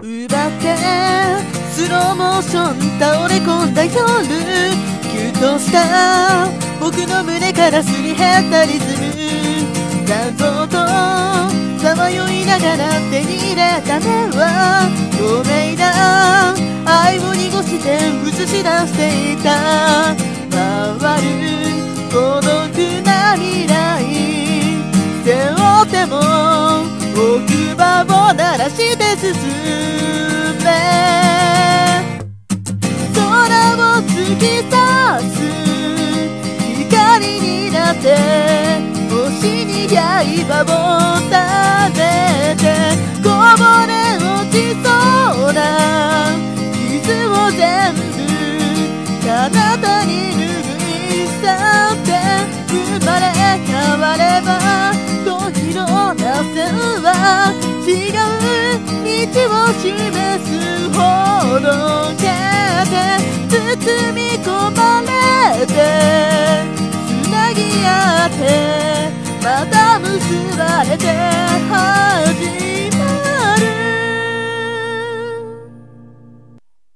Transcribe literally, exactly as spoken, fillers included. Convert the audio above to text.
奪ってスローモーション倒れ込んだ夜、ギュッとした僕の胸からすり減ったリズム、謎とさまよいながら手に入れた目は透明な愛を濁して映し出していた。回る孤独な未来背負っても奥歯を鳴らして進め、空を突き刺す光になって星に刃を立てて、こぼれ落ちそうな傷を全部彼方に拭い去って、生まれ変われば時の螺旋は違う道を示すほど